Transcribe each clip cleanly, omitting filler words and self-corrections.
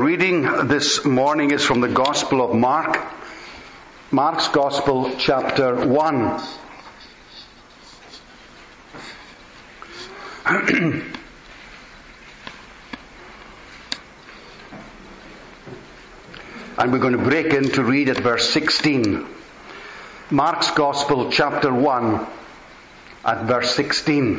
reading this morning is from the Gospel of Mark. Mark's Gospel, chapter 1. And we're going to break in to read at verse 16. Mark's Gospel, chapter 1, at verse 16.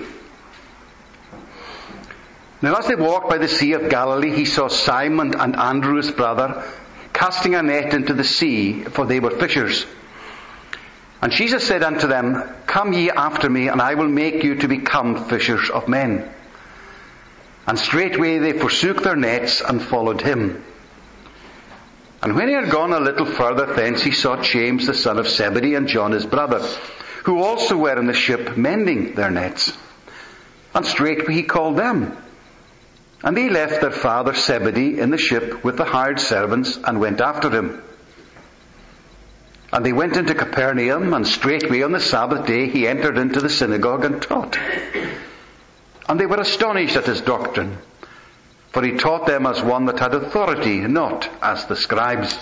Now as they walked by the Sea of Galilee, he saw Simon and Andrew his brother casting a net into the sea, for they were fishers. And Jesus said unto them, Come ye after me, and I will make you to become fishers of men. And straightway they forsook their nets and followed him. And when he had gone a little further thence, he saw James the son of Zebedee and John his brother, who also were in the ship mending their nets. And straightway he called them. And they left their father Zebedee in the ship with the hired servants, and went after him. And they went into Capernaum, and straightway on the Sabbath day he entered into the synagogue and taught. And they were astonished at his doctrine, for he taught them as one that had authority, not as the scribes.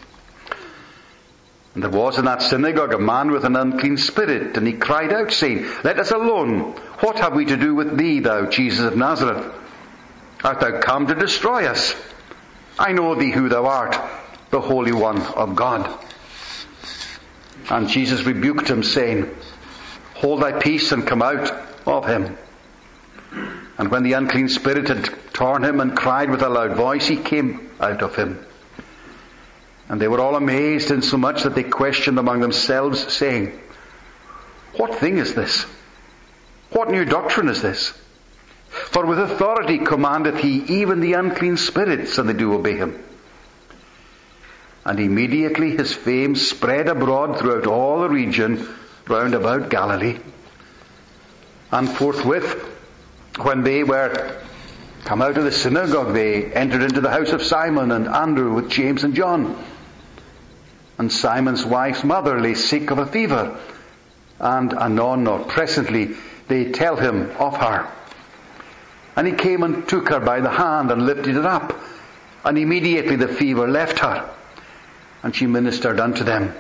And there was in that synagogue a man with an unclean spirit, and he cried out, saying, Let us alone. What have we to do with thee, thou Jesus of Nazareth? Art thou come to destroy us? I know thee who thou art, the Holy One of God. And Jesus rebuked him, saying, Hold thy peace and come out of him. And when the unclean spirit had torn him and cried with a loud voice, he came out of him. And they were all amazed, insomuch that they questioned among themselves, saying, What thing is this? What new doctrine is this? For with authority commandeth he even the unclean spirits, and they do obey him. And immediately his fame spread abroad throughout all the region round about Galilee. And forthwith, when they were come out of the synagogue, they entered into the house of Simon and Andrew with James and John. And Simon's wife's mother lay sick of a fever, and anon or presently they tell him of her. And he came and took her by the hand and lifted her up, and immediately the fever left her, and she ministered unto them.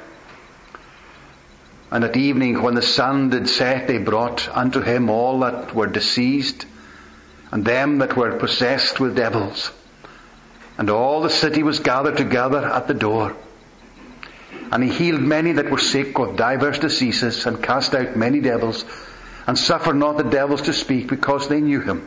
And at evening, when the sun did set, they brought unto him all that were diseased, and them that were possessed with devils. And all the city was gathered together at the door. And he healed many that were sick of divers diseases, and cast out many devils, and suffered not the devils to speak, because they knew him.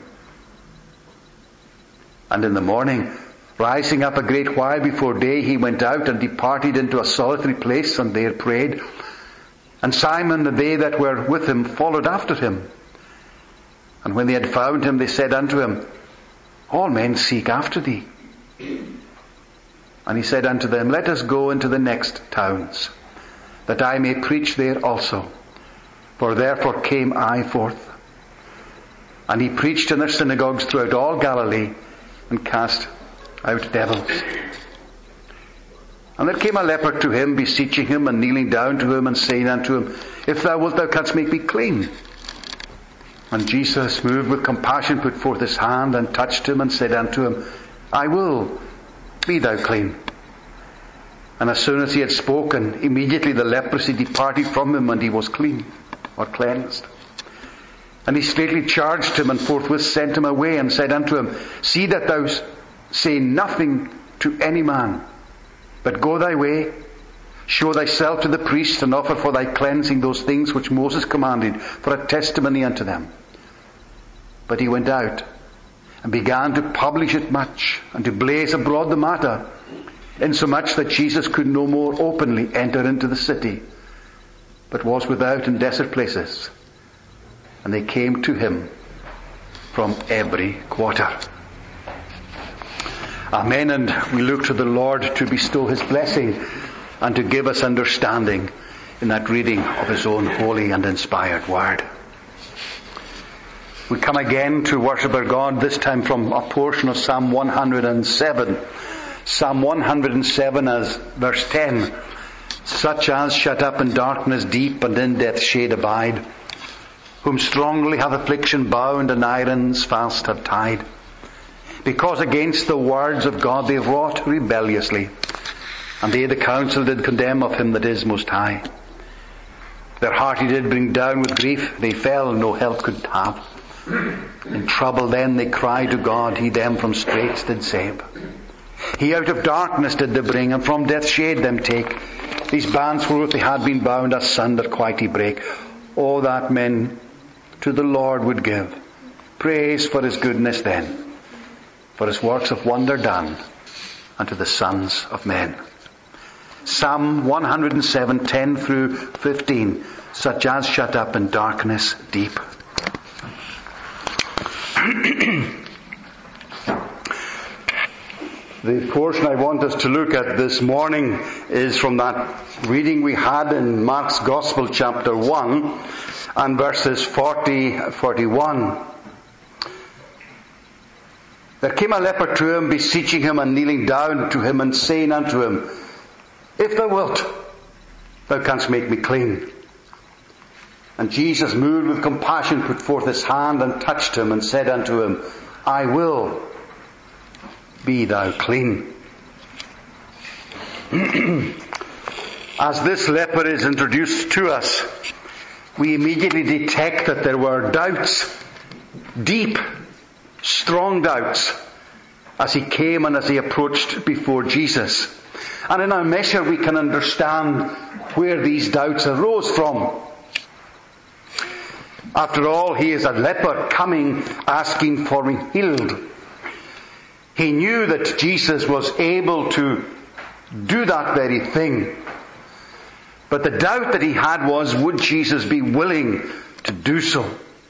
And in the morning, rising up a great while before day, he went out and departed into a solitary place, and there prayed. And Simon and they that were with him followed after him. And when they had found him, they said unto him, All men seek after thee. And he said unto them, Let us go into the next towns, that I may preach there also. For therefore came I forth. And he preached in their synagogues throughout all Galilee, and cast out devils. And there came a leper to him, beseeching him, and kneeling down to him, and saying unto him, If thou wilt, thou canst make me clean. And Jesus, moved with compassion, put forth his hand, and touched him, and said unto him, I will, be thou clean. And as soon as he had spoken, immediately the leprosy departed from him, and he was clean, or cleansed. And he straightly charged him, and forthwith sent him away, and said unto him, See that thou say nothing to any man, but go thy way, show thyself to the priest, and offer for thy cleansing those things which Moses commanded, for a testimony unto them. But he went out, and began to publish it much, and to blaze abroad the matter, insomuch that Jesus could no more openly enter into the city, but was without in desert places. And they came to him from every quarter. Amen. And we look to the Lord to bestow his blessing and to give us understanding in that reading of his own holy and inspired word. We come again to worship our God, this time from a portion of Psalm 107. Psalm 107 as verse 10. Such as shut up in darkness deep and in death's shade abide, whom strongly hath affliction bound and irons fast have tied. because against the words of God they wrought rebelliously. And they, the council, did condemn of him that is most high. Their heart he did bring down with grief, they fell, no help could have. In trouble then they cried to God, he them from straits did save. He out of darkness did they bring, and from death's shade them take. These bands wherewith they had been bound, asunder quite he brake. Oh, that men to the Lord would give praise for his goodness then, for his works of wonder done unto the sons of men. Psalm 107, 10 through 15, such as shut up in darkness deep. The portion I want us to look at this morning is from that reading we had in Mark's Gospel chapter 1 and verses 40-41. There came a leper to him, beseeching him and kneeling down to him and saying unto him, If thou wilt, thou canst make me clean. And Jesus, moved with compassion, put forth his hand and touched him and said unto him, I will, be thou clean. As this leper is introduced to us, we immediately detect that there were doubts, deep, strong doubts, as he came and as he approached before Jesus. And in a measure we can understand where these doubts arose from. After all, he is a leper coming, asking for being healed. He knew that Jesus was able to do that very thing. But the doubt that he had was, would Jesus be willing to do so?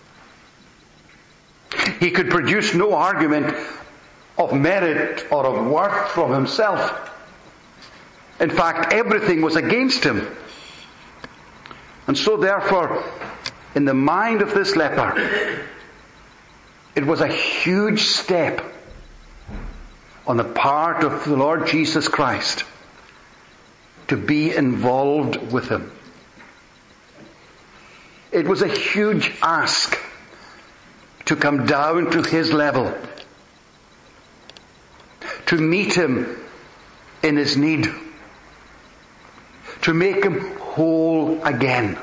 He could produce no argument of merit or of worth from himself. In fact, everything was against him. And so therefore, in the mind of this leper, it was a huge step on the part of the Lord Jesus Christ to be involved with him. It was a huge ask to come down to his level, to meet him in his need, to make him whole again.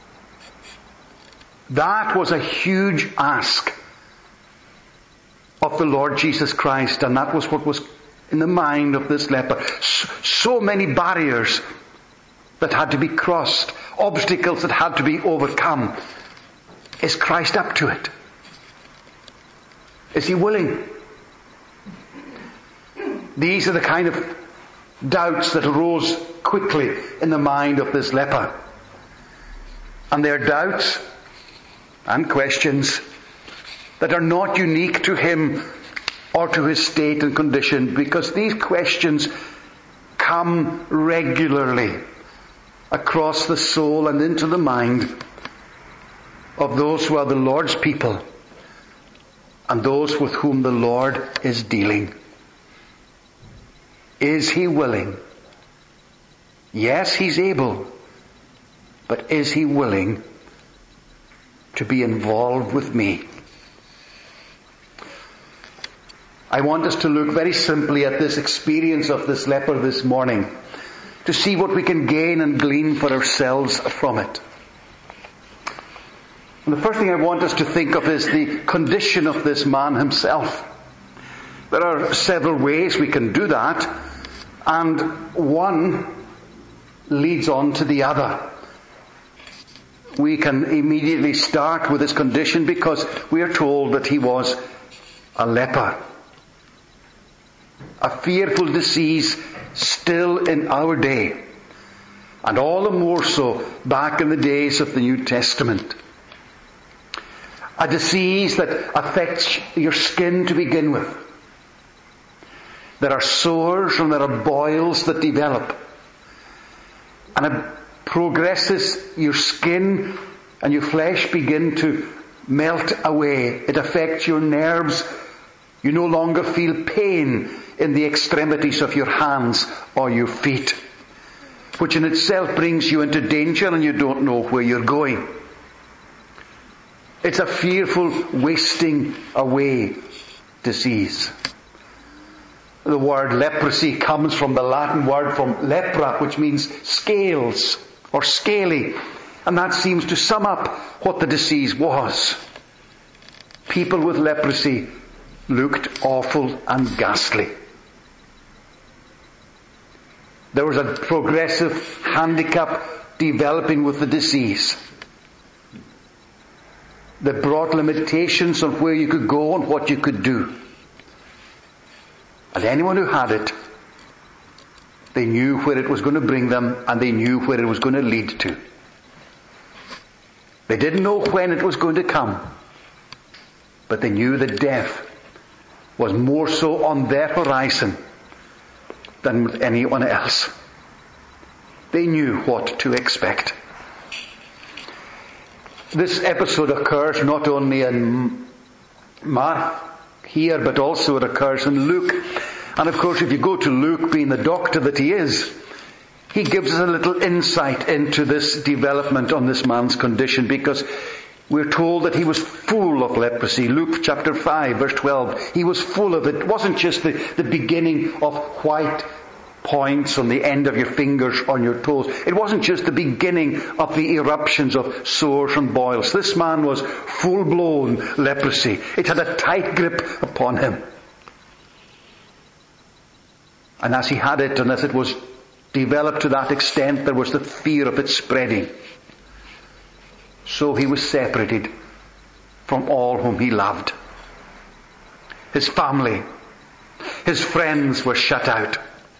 That was a huge ask of the Lord Jesus Christ, and that was what was in the mind of this leper. So many barriers that had to be crossed, obstacles that had to be overcome. Is Christ up to it? Is he willing? These are the kind of doubts that arose quickly in the mind of this leper. And they're doubts and questions that are not unique to him or to his state and condition, because these questions come regularly across the soul and into the mind of those who are the Lord's people and those with whom the Lord is dealing. Is he willing? Yes, he's able. But is he willing to be involved with me? I want us to look very simply at this experience of this leper this morning to see what we can gain and glean for ourselves from it. And the first thing I want us to think of is the condition of this man himself. There are several ways we can do that, and one leads on to the other. We can immediately start with his condition because we are told that he was a leper. A fearful disease still in our day, and all the more so back in the days of the New Testament. A disease that affects your skin to begin with. There are sores and there are boils that develop. And it progresses, your skin and your flesh begin to melt away. It affects your nerves. You no longer feel pain in the extremities of your hands or your feet, which in itself brings you into danger and you don't know where you're going. It's a fearful wasting away disease. The word leprosy comes from the Latin word from lepra, which means scales or scaly. And that seems to sum up what the disease was. People with leprosy looked awful and ghastly. There was a progressive handicap developing with the disease that brought limitations on where you could go and what you could do. And anyone who had it, they knew where it was going to bring them, and they knew where it was going to lead to. They didn't know when it was going to come, but they knew that death was more so on their horizon than with anyone else. They knew what to expect. This episode occurs not only in Mark here, but also it occurs in Luke. And of course, if you go to Luke, being the doctor that he is, he gives us a little insight into this development on this man's condition, because we're told that he was full of leprosy. Luke chapter 5 verse 12. He was full of it. It wasn't just the beginning of white points on the end of your fingers on your toes. It wasn't just the beginning of the eruptions of sores and boils. This man was full-blown leprosy. It had a tight grip upon him. And as he had it, and as it was developed to that extent, there was the fear of it spreading. So he was separated from all whom he loved. His family, his friends were shut out.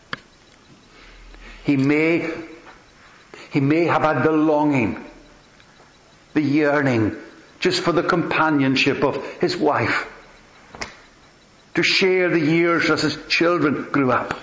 He may have had the longing, the yearning, just for the companionship of his wife, to share the years as his children grew up.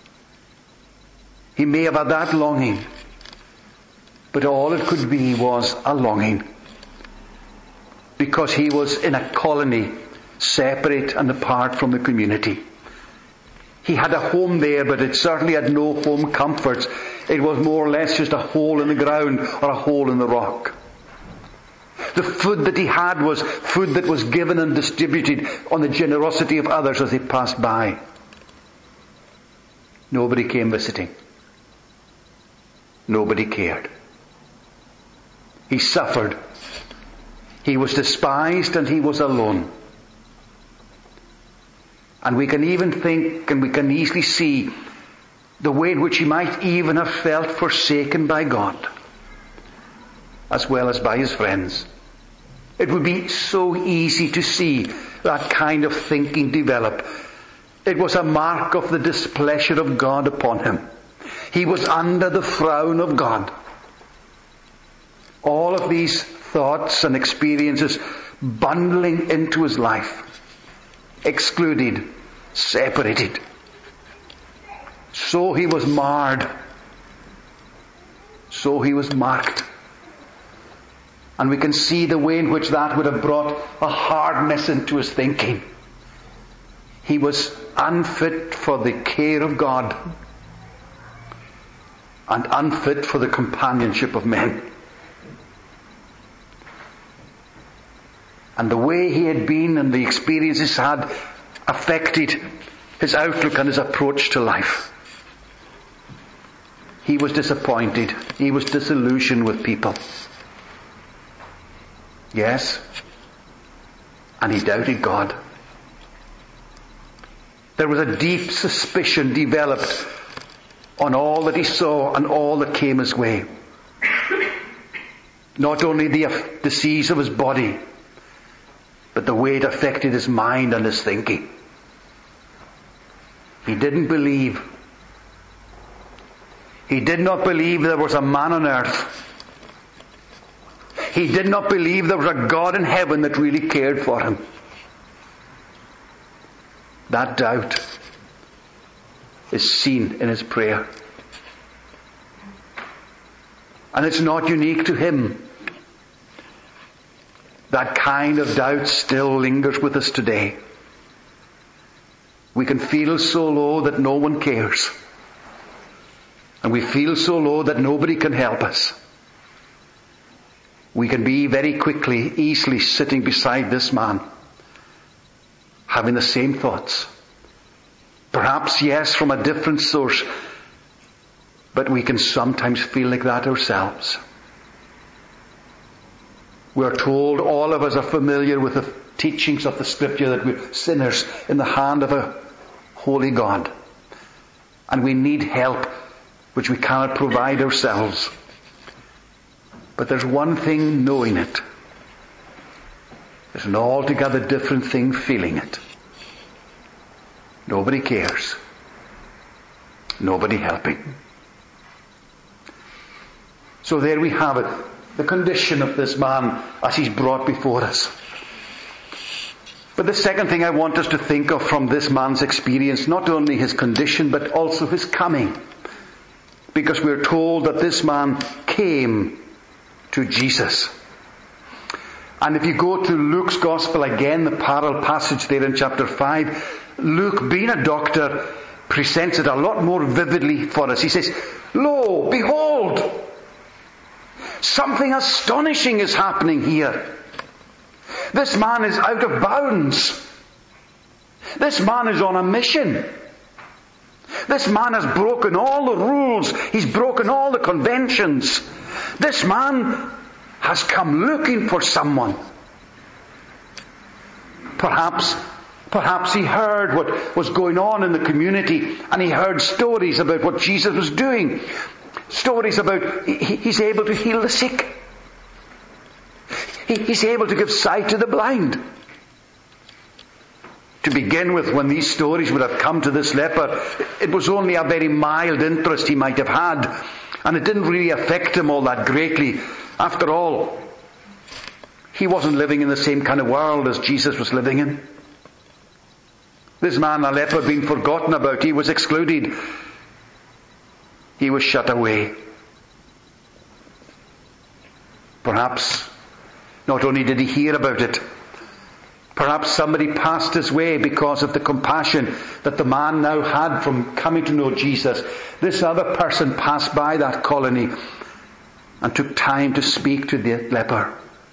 He may have had that longing, but all it could be was a longing, because he was in a colony, separate and apart from the community. He had a home there, but it certainly had no home comforts. It was more or less just a hole in the ground or a hole in the rock. The food that he had was food that was given and distributed on the generosity of others as they passed by. Nobody came visiting. Nobody cared. He suffered. He was despised and he was alone. And we can even think, and we can easily see the way in which he might even have felt forsaken by God, as well as by his friends. It would be so easy to see that kind of thinking develop. It was a mark of the displeasure of God upon him. He was under the frown of God. All of these thoughts and experiences bundling into his life. Excluded, separated. So he was marred. So he was marked. And we can see the way in which that would have brought a hardness into his thinking. He was unfit for the care of God and unfit for the companionship of men. And the way he had been and the experiences had affected his outlook and his approach to life. He was disappointed. He was disillusioned with people. Yes. And he doubted God. There was a deep suspicion developed on all that he saw and all that came his way. Not only the disease of his body, but the way it affected his mind and his thinking. He didn't believe. He did not believe there was a man on earth. He did not believe there was a God in heaven that really cared for him. That doubt is seen in his prayer. And it's not unique to him. That kind of doubt still lingers with us today. We can feel so low that no one cares. And we feel so low that nobody can help us. We can be very quickly, easily sitting beside this man, having the same thoughts, Perhaps, yes, from a different source, but we can sometimes feel like that ourselves. We're told, all of us are familiar with the teachings of the Scripture, that we're sinners in the hand of a holy God. And we need help which we cannot provide ourselves. But there's one thing knowing it. There's an altogether different thing feeling it. Nobody cares. Nobody helping. So there we have it. The condition of this man as he's brought before us. But the second thing I want us to think of from this man's experience, not only his condition, but also his coming. Because we're told that this man came to Jesus. And if you go to Luke's Gospel again, the parallel passage there in chapter 5, Luke, being a doctor, presents it a lot more vividly for us. He says, "Lo, behold, something astonishing is happening here. This man is out of bounds. This man is on a mission. This man has broken all the rules. He's broken all the conventions. This man has come looking for someone." Perhaps he heard what was going on in the community, and he heard stories about what Jesus was doing. Stories about he's able to heal the sick. He's able to give sight to the blind. To begin with, when these stories would have come to this leper, it was only a very mild interest he might have had, and it didn't really affect him all that greatly. After all, he wasn't living in the same kind of world as Jesus was living in. This man, a leper, had been forgotten about. He was excluded. He was shut away. Perhaps not only did he hear about it, perhaps somebody passed his way because of the compassion that the man now had from coming to know Jesus. This other person passed by that colony and took time to speak to the leper.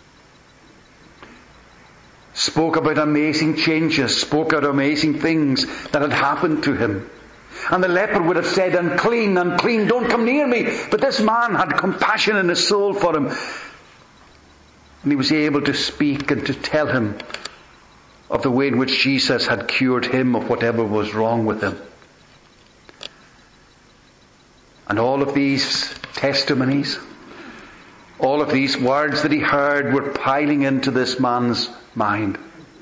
Spoke about amazing changes, spoke about amazing things that had happened to him. And the leper would have said, "Unclean, unclean, don't come near me." But this man had compassion in his soul for him. And he was able to speak and to tell him of the way in which Jesus had cured him of whatever was wrong with him. And all of these testimonies, all of these words that he heard were piling into this man's mind.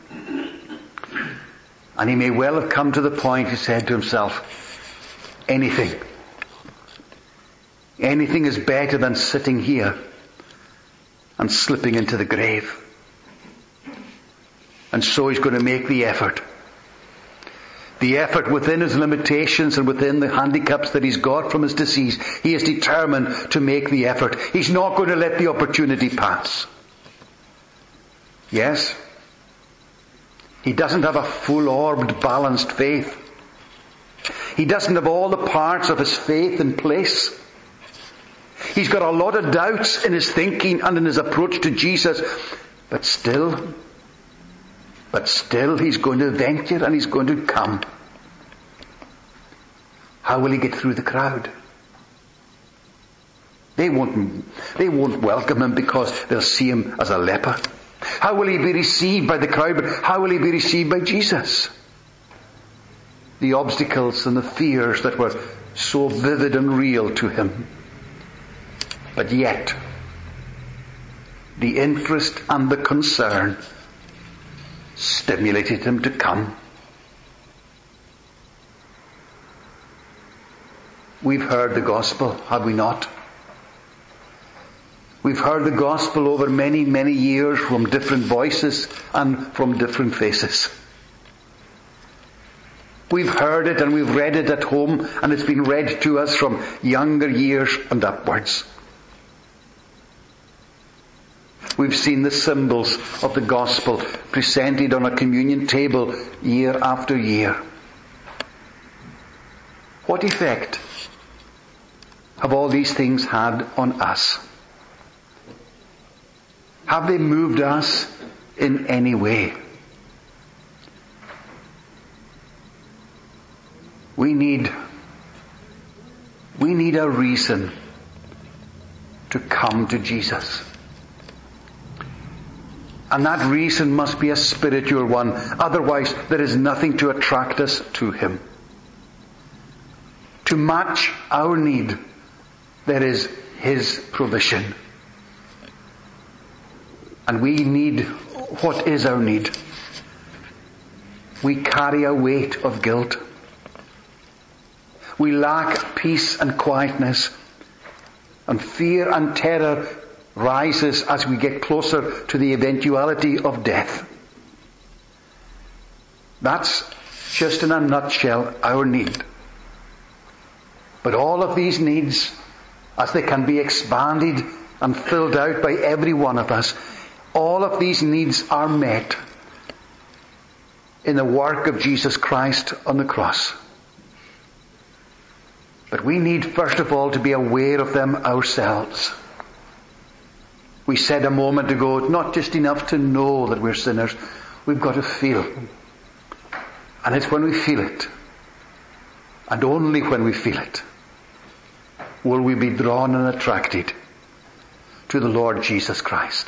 And he may well have come to the point, he said to himself, anything is better than sitting here and slipping into the grave. And so he's going to make the effort. The effort within his limitations and within the handicaps that he's got from his disease. He is determined to make the effort. He's not going to let the opportunity pass. Yes, he doesn't have a full-orbed, balanced faith. He doesn't have all the parts of his faith in place. He's got a lot of doubts in his thinking and in his approach to Jesus. But still he's going to venture and he's going to come. How will he get through the crowd? They won't welcome him because they'll see him as a leper. How will he be received by the crowd? But how will he be received by Jesus? The obstacles and the fears that were so vivid and real to him. But yet, the interest and the concern stimulated him to come. We've heard the gospel, have we not? We've heard the gospel over many, many years from different voices and from different faces. We've heard it and we've read it at home, and it's been read to us from younger years and upwards. We've seen the symbols of the gospel presented on a communion table year after year. What effect have all these things had on us? Have they moved us in any way? We need a reason to come to Jesus. And that reason must be a spiritual one. Otherwise, there is nothing to attract us to Him. To match our need, there is His provision. And we need, what is our need? We carry a weight of guilt. We lack peace and quietness. And fear and terror rises as we get closer to the eventuality of death. That's just in a nutshell our need. But all of these needs, as they can be expanded and filled out by every one of us, all of these needs are met in the work of Jesus Christ on the cross. But we need first of all to be aware of them ourselves. We said a moment ago, it's not just enough to know that we're sinners, we've got to feel. And it's when we feel it, and only when we feel it, will we be drawn and attracted to the Lord Jesus Christ.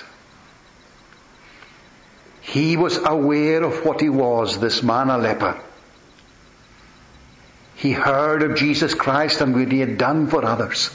He was aware of what he was, this man a leper. He heard of Jesus Christ and what he had done for others.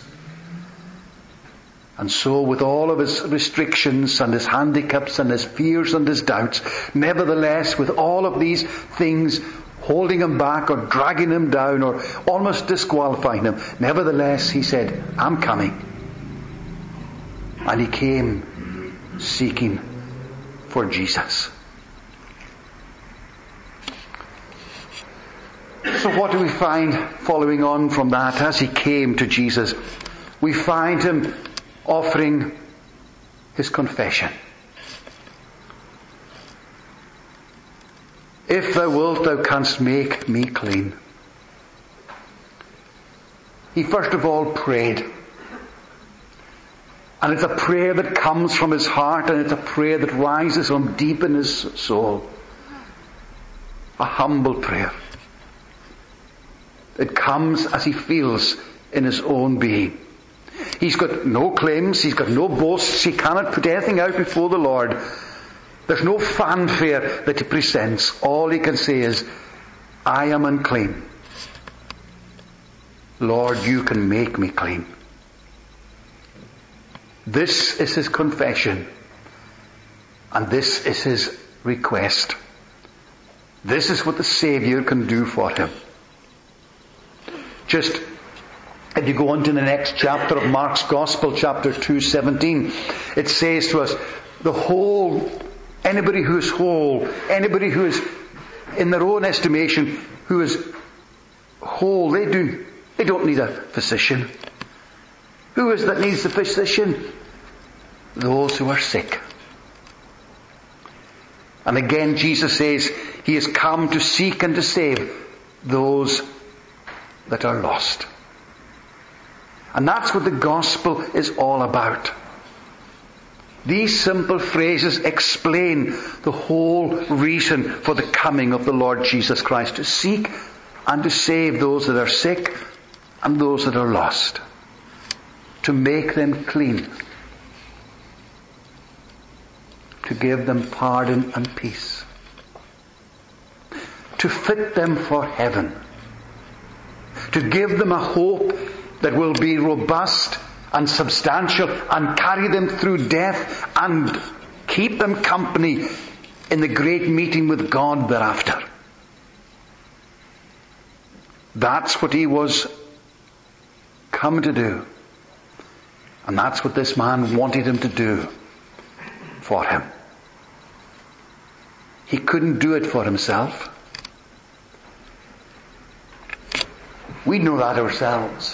And so with all of his restrictions and his handicaps and his fears and his doubts, nevertheless with all of these things holding him back or dragging him down or almost disqualifying him, nevertheless he said, I'm coming. And he came seeking for Jesus. So what do we find following on from that? As he came to Jesus, we find him offering his confession. If thou wilt, thou canst make me clean. He first of all prayed. And it's a prayer that comes from his heart, and it's a prayer that rises from deep in his soul. A humble prayer. It comes as he feels in his own being. He's got no claims, he's got no boasts, he cannot put anything out before the Lord. There's no fanfare that he presents. All he can say is, I am unclean. Lord, you can make me clean. This is his confession. And this is his request. This is what the Saviour can do for him. Just, if you go on to the next chapter of Mark's Gospel, chapter 2:17, it says to us, the whole, anybody who is whole, anybody who is, in their own estimation, who is whole, they don't need a physician. Who is that needs the physician? Those who are sick. And again Jesus says, he has come to seek and to save those that are lost. And that's what the gospel is all about. These simple phrases explain the whole reason for the coming of the Lord Jesus Christ, to seek and to save those that are sick and those that are lost, to make them clean, to give them pardon and peace, to fit them for heaven, to give them a hope that will be robust and substantial and carry them through death and keep them company in the great meeting with God thereafter. That's what he was come to do. And that's what this man wanted him to do for him. He couldn't do it for himself. We know that ourselves.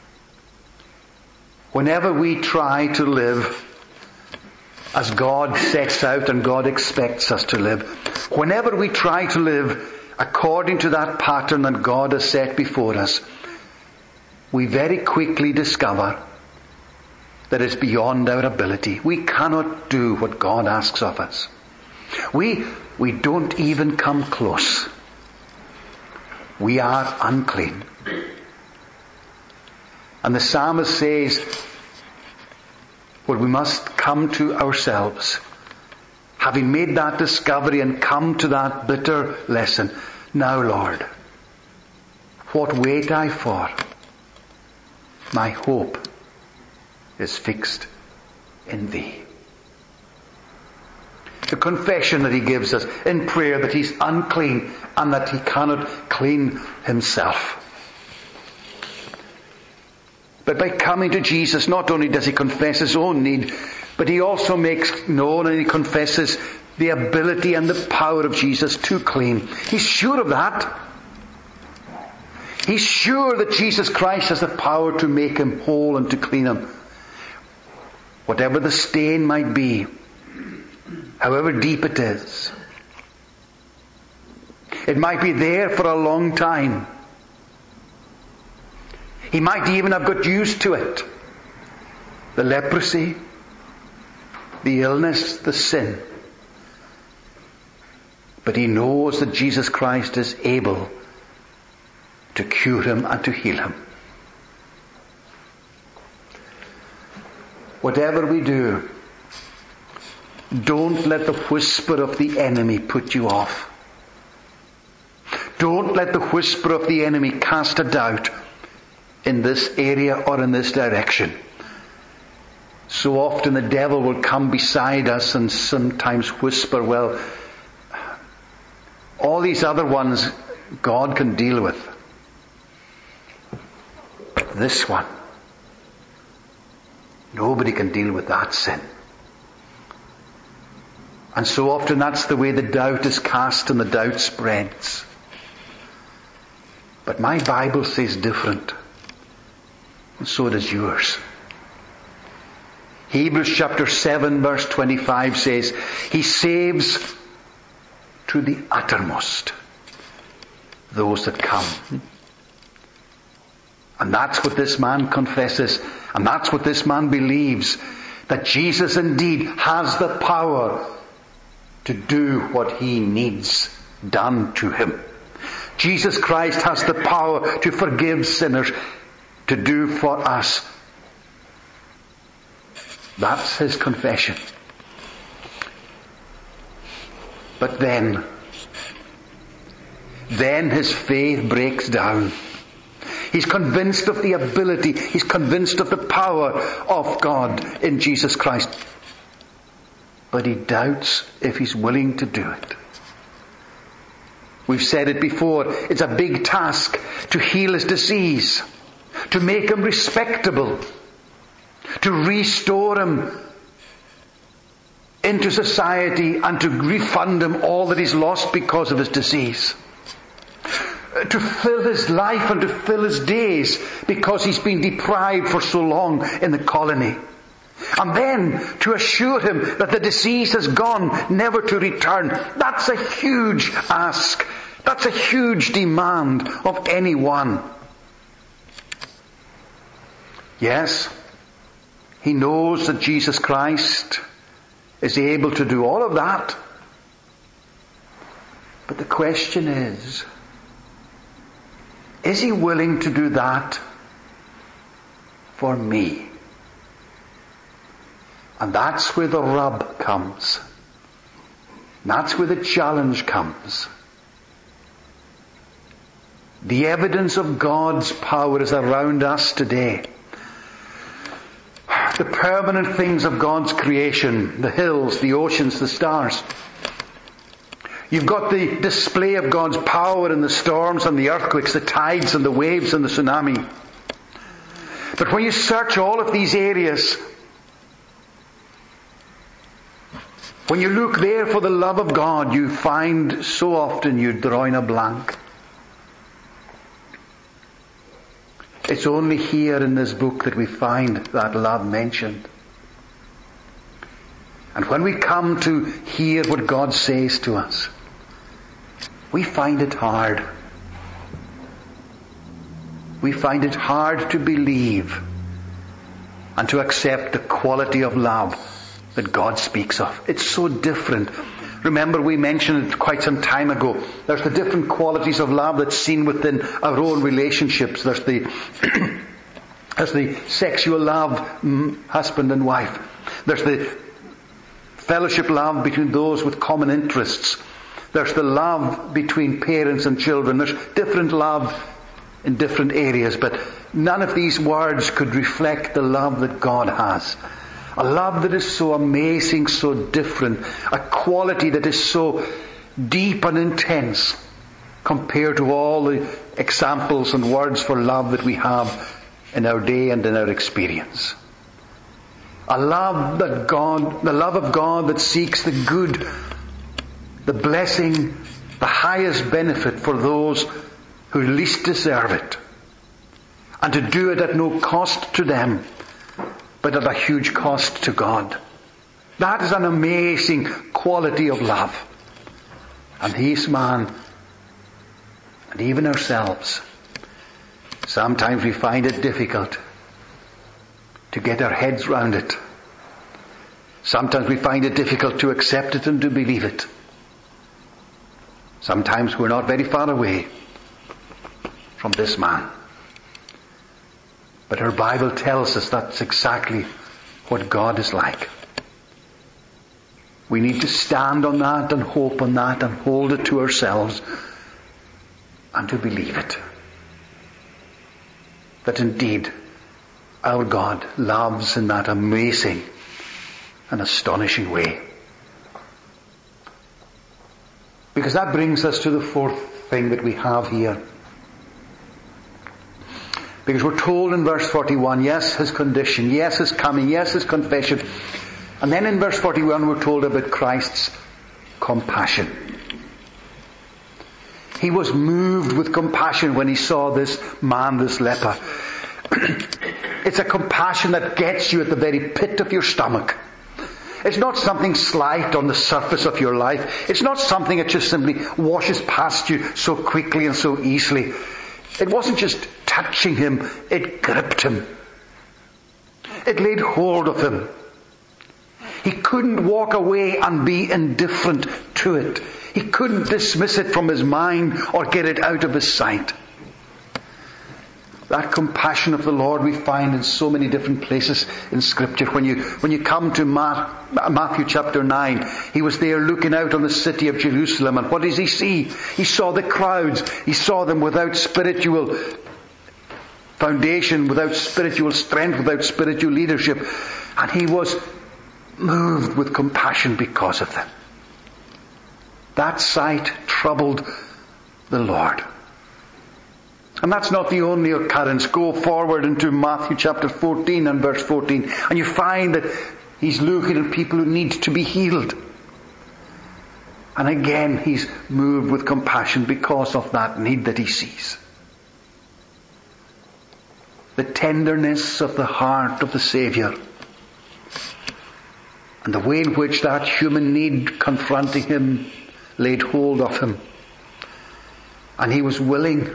Whenever we try to live as God sets out and God expects us to live, whenever we try to live according to that pattern that God has set before us, we very quickly discover that it's beyond our ability. We cannot do what God asks of us. We don't even come close. we are unclean. And the psalmist says, well, we must come to ourselves, having made that discovery and come to that bitter lesson. Now, Lord, what wait I for? My hope is fixed in Thee. The confession that he gives us in prayer that he's unclean and that he cannot clean himself. But by coming to Jesus, not only does he confess his own need, but he also makes known and he confesses the ability and the power of Jesus to clean. He's sure of that. He's sure that Jesus Christ has the power to make him whole and to clean him. Whatever the stain might be, however deep it is. It might be there for a long time. He might even have got used to it. The leprosy, the illness, the sin. But he knows that Jesus Christ is able to cure him and to heal him. Whatever we do, don't let the whisper of the enemy put you off. Don't let the whisper of the enemy cast a doubt in this area or in this direction. So often the devil will come beside us and sometimes whisper, well, all these other ones God can deal with. But this one, nobody can deal with that sin. And so often that's the way the doubt is cast and the doubt spreads. But my Bible says different. And so does yours. Hebrews chapter 7 verse 25 says, He saves to the uttermost those that come. And that's what this man confesses. And that's what this man believes. That Jesus indeed has the power to do what he needs done to him. Jesus Christ has the power to forgive sinners, to do for us. That's his confession. But then his faith breaks down. He's convinced of the ability, he's convinced of the power of God in Jesus Christ. But he doubts if he's willing to do it. We've said it before, it's a big task to heal his disease, to make him respectable, to restore him into society and to refund him all that he's lost because of his disease. To fill his life and to fill his days because he's been deprived for so long in the colony. And then to assure him that the disease has gone, never to return. That's a huge ask. That's a huge demand of anyone. Yes, he knows that Jesus Christ is able to do all of that. But the question is he willing to do that for me? And that's where the rub comes. That's where the challenge comes. The evidence of God's power is around us today. The permanent things of God's creation, the hills, the oceans, the stars. You've got the display of God's power in the storms and the earthquakes, the tides and the waves and the tsunami. But when you search all of these areas, when you look there for the love of God, you find so often you're drawing a blank. It's only here in this book that we find that love mentioned. And when we come to hear what God says to us, we find it hard. We find it hard to believe and to accept the quality of love that God speaks of. It's so different. Remember, we mentioned it quite some time ago. There's the different qualities of love that's seen within our own relationships. There's the there's the sexual love, husband and wife. There's the fellowship love between those with common interests. There's the love between parents and children. There's different love in different areas, but none of these words could reflect the love that God has. A love that is so amazing, so different. A quality that is so deep and intense compared to all the examples and words for love that we have in our day and in our experience. A love that God, the love of God that seeks the good, the blessing, the highest benefit for those who least deserve it. And to do it at no cost to them, but at a huge cost to God. That is an amazing quality of love. And He's man, and even ourselves, sometimes we find it difficult to get our heads round it. Sometimes we find it difficult to accept it and to believe it. Sometimes we're not very far away from this man. But our Bible tells us that's exactly what God is like. We need to stand on that and hope on that and hold it to ourselves and to believe it. That indeed our God loves in that amazing and astonishing way. Because that brings us to the fourth thing that we have here. Because we're told in verse 41, yes, His condition, yes, His coming, yes, His confession. And then in verse 41 we're told about Christ's compassion. He was moved with compassion when He saw this man, this leper. It's a compassion that gets you at the very pit of your stomach. It's not something slight on the surface of your life. It's not something that just simply washes past you so quickly and so easily. It wasn't just touching him, it gripped him. It laid hold of him. He couldn't walk away and be indifferent to it. He couldn't dismiss it from his mind or get it out of his sight. That compassion of the Lord we find in so many different places in Scripture. When you come to Matthew chapter 9, He was there looking out on the city of Jerusalem, and what does He see? He saw the crowds. He saw them without spiritual foundation, without spiritual strength, without spiritual leadership, and He was moved with compassion because of them. That sight troubled the Lord. And that's not the only occurrence. Go forward into Matthew chapter 14 and verse 14, and you find that He's looking at people who need to be healed. And again He's moved with compassion because of that need that He sees. The tenderness of the heart of the Saviour, and the way in which that human need confronting Him laid hold of Him. And He was willing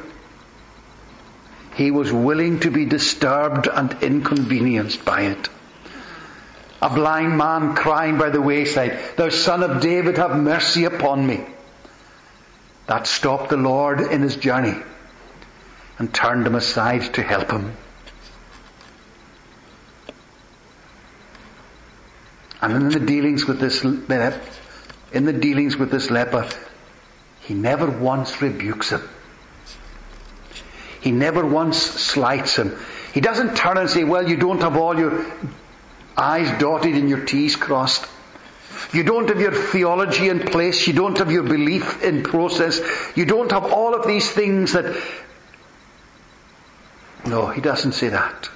to be disturbed and inconvenienced by it. A blind man crying by the wayside, "Thou Son of David, have mercy upon me." That stopped the Lord in His journey and turned him aside to help him. And in the dealings with this leper, He never once rebukes him. He never once slights him. He doesn't turn and say, "Well, you don't have all your I's dotted and your T's crossed. You don't have your theology in place. You don't have your belief in process. You don't have all of these things that..." No, He doesn't say that.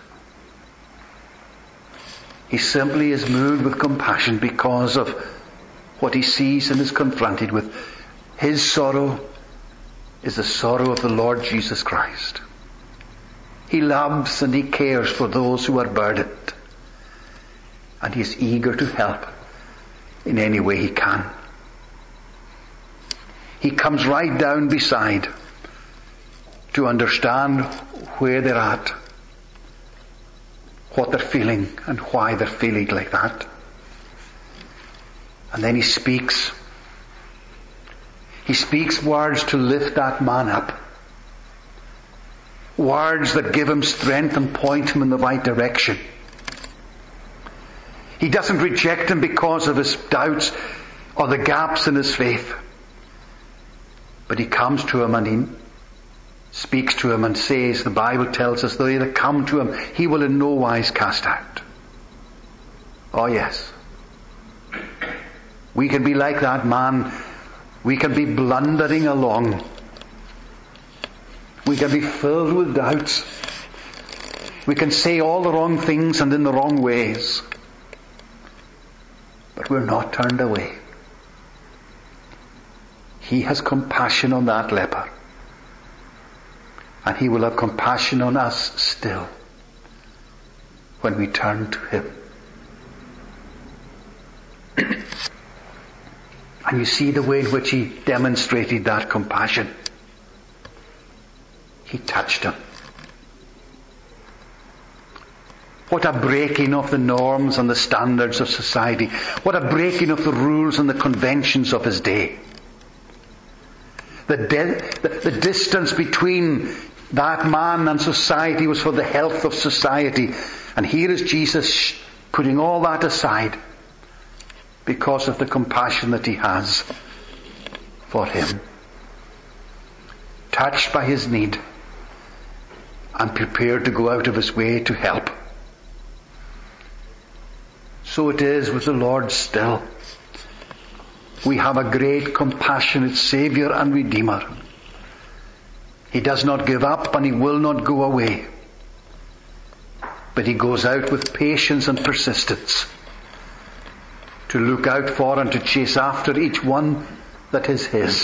He simply is moved with compassion because of what he sees and is confronted with. His sorrow is the sorrow of the Lord Jesus Christ. He loves and He cares for those who are burdened. And He is eager to help in any way He can. He comes right down beside to understand where they're at, what they're feeling, and why they're feeling like that. And then he speaks. He speaks words to lift that man up. Words that give him strength and point him in the right direction. He doesn't reject him because of his doubts or the gaps in his faith. But he comes to him and he speaks to him and says, the Bible tells us, they that come to him, he will in no wise cast out. Oh yes. We can be like that man. We can be blundering along. We can be filled with doubts. We can say all the wrong things and in the wrong ways. But we're not turned away. He has compassion on that leper. And he will have compassion on us still when we turn to him. And you see the way in which he demonstrated that compassion. He touched him. What a breaking of the norms and the standards of society. What a breaking of the rules and the conventions of his day. The distance between that man and society was for the health of society. And here is Jesus putting all that aside because of the compassion that he has for him. Touched by his need and prepared to go out of his way to help. So it is with the Lord still. We have a great compassionate Saviour and Redeemer. He does not give up and he will not go away. But he goes out with patience and persistence to look out for and to chase after each one that is his.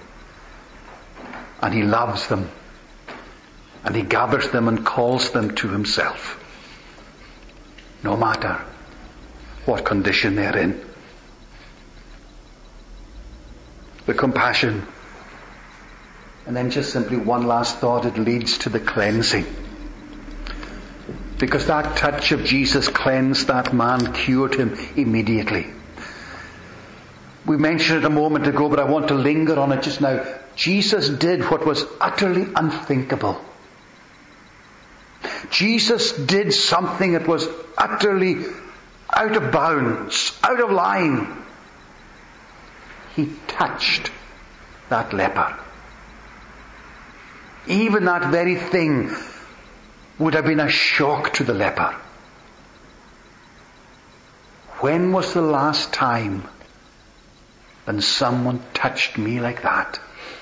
And he loves them. And he gathers them and calls them to himself. No matter what condition they're in. The compassion. And then just simply one last thought, it leads to the cleansing. Because that touch of Jesus cleansed that man, cured him immediately. We mentioned it a moment ago, but I want to linger on it just now. Jesus did what was utterly unthinkable. Jesus did something that was utterly out of bounds, out of line. He touched that leper. Even that very thing would have been a shock to the leper. When was the last time when someone touched me like that?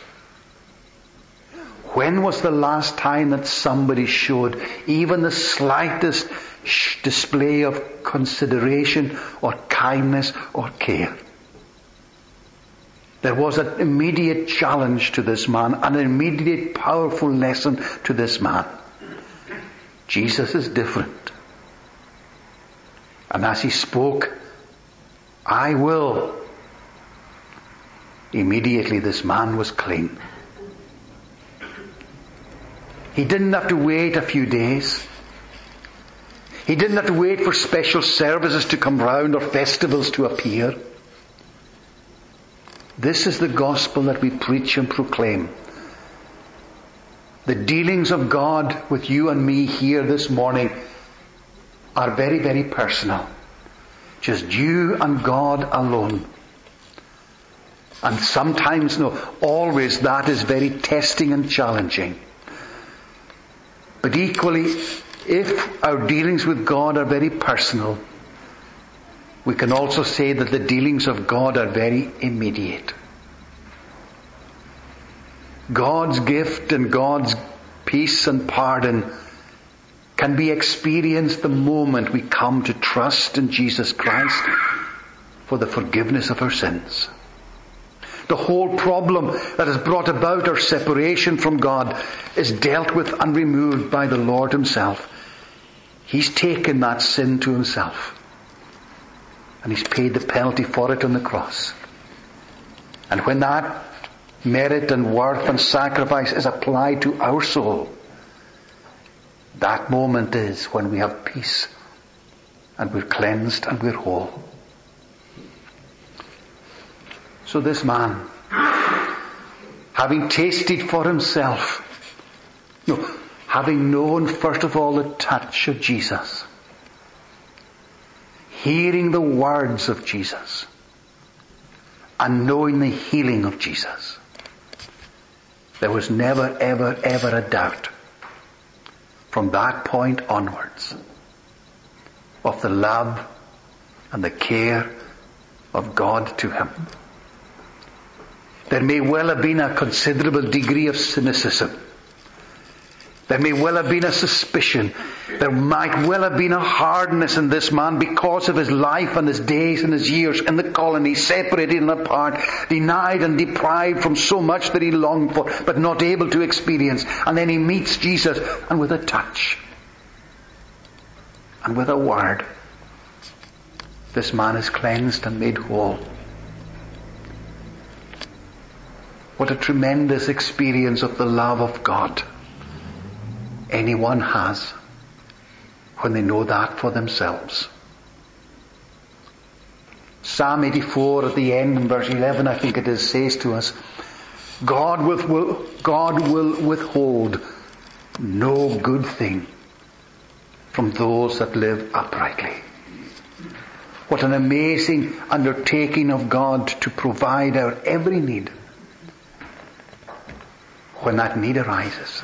When was the last time that somebody showed even the slightest display of consideration or kindness or care? There was an immediate challenge to this man, an immediate powerful lesson to this man. Jesus is different. And as he spoke, I will. Immediately this man was clean. He didn't have to wait a few days. He didn't have to wait for special services to come round or festivals to appear. This is the gospel that we preach and proclaim. The dealings of God with you and me here this morning are very, very personal. Just you and God alone. And sometimes, no, always that is very testing and challenging. But equally, if our dealings with God are very personal, we can also say that the dealings of God are very immediate. God's gift and God's peace and pardon can be experienced the moment we come to trust in Jesus Christ for the forgiveness of our sins. The whole problem that has brought about our separation from God is dealt with and removed by the Lord himself. He's taken that sin to himself. And he's paid the penalty for it on the cross. And when that merit and worth and sacrifice is applied to our soul, that moment is when we have peace and we're cleansed and we're whole. So this man, having tasted for himself, having known first of all the touch of Jesus, hearing the words of Jesus, and knowing the healing of Jesus, there was never, ever, ever a doubt from that point onwards of the love and the care of God to him. There may well have been a considerable degree of cynicism. There may well have been a suspicion. There might well have been a hardness in this man because of his life and his days and his years in the colony, separated and apart, denied and deprived from so much that he longed for, but not able to experience. And then he meets Jesus, and with a touch and with a word, this man is cleansed and made whole. What a tremendous experience of the love of God anyone has when they know that for themselves. Psalm 84 at the end, in verse 11, I think it is, says to us, God will withhold no good thing from those that live uprightly. What an amazing undertaking of God to provide our every need when that need arises.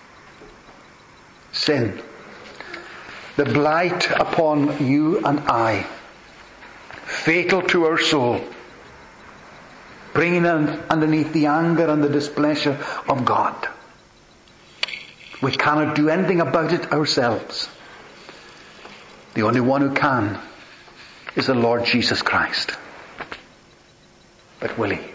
Sin, the blight upon you and I, fatal to our soul, bringing underneath the anger and the displeasure of God. We cannot do anything about it ourselves. The only one who can is the Lord Jesus Christ. But will he?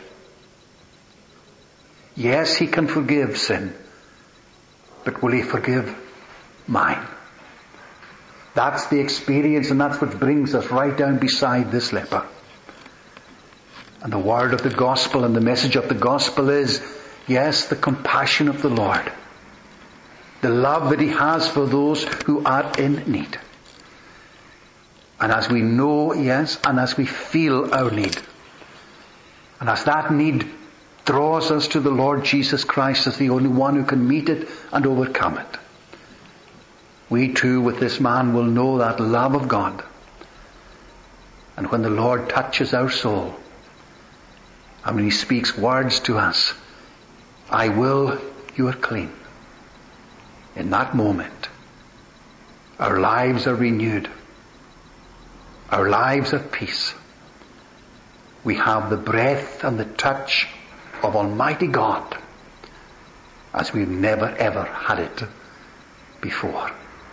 Yes, he can forgive sin, but will he forgive mine? That's the experience, and that's what brings us right down beside this leper. And the word of the gospel and the message of the gospel is, yes, the compassion of the Lord. The love that he has for those who are in need. And as we know, yes, and as we feel our need, and as that need draws us to the Lord Jesus Christ as the only one who can meet it and overcome it, we too with this man will know that love of God. And when the Lord touches our soul, and when he speaks words to us, I will, you are clean. In that moment, our lives are renewed. Our lives are peace. We have the breath and the touch of Almighty God as we've never ever had it before.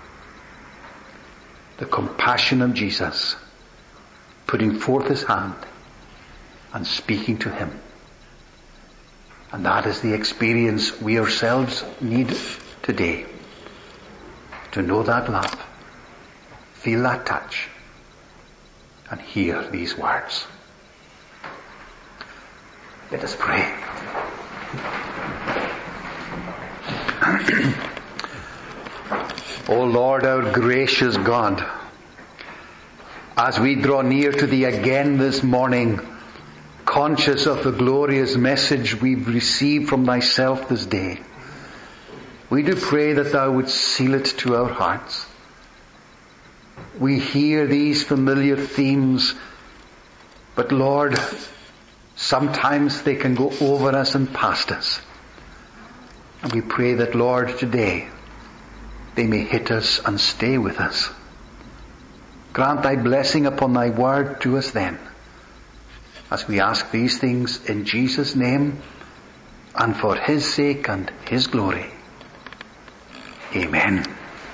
The compassion of Jesus putting forth his hand and speaking to him. And that is the experience we ourselves need today. To know that love, feel that touch, and hear these words. Let us pray. O Lord, our gracious God, as we draw near to thee again this morning, conscious of the glorious message we've received from thyself this day, we do pray that thou would seal it to our hearts. We hear these familiar themes, but Lord, sometimes they can go over us and past us. And we pray that, Lord, today they may hit us and stay with us. Grant thy blessing upon thy word to us then, as we ask these things in Jesus' name and for his sake and his glory. Amen.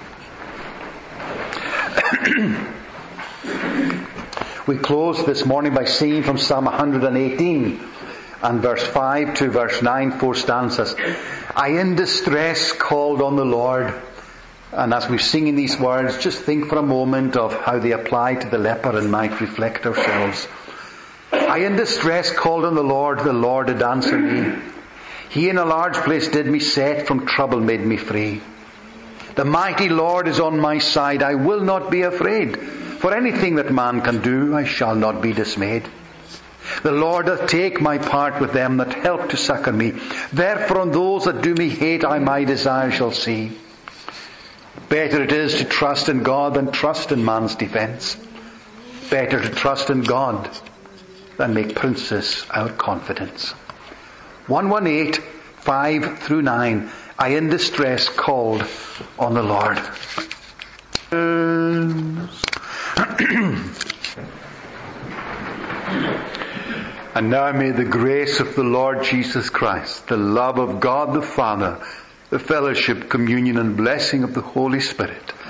We close this morning by singing from Psalm 118 and verse 5 to verse 9, 4 stanzas. I in distress called on the Lord. And as we're singing these words, just think for a moment of how they apply to the leper and might reflect ourselves. I in distress called on the Lord did answer me. He in a large place did me set, from trouble made me free. The mighty Lord is on my side, I will not be afraid. For anything that man can do, I shall not be dismayed. The Lord doth take my part with them that help to succour me. Therefore on those that do me hate I my desire shall see. Better it is to trust in God than trust in man's defence. Better to trust in God than make princes our confidence. 118, 5 through 9. I in distress called on the Lord. And now may the grace of the Lord Jesus Christ, the love of God the Father, the fellowship, communion and blessing of the Holy Spirit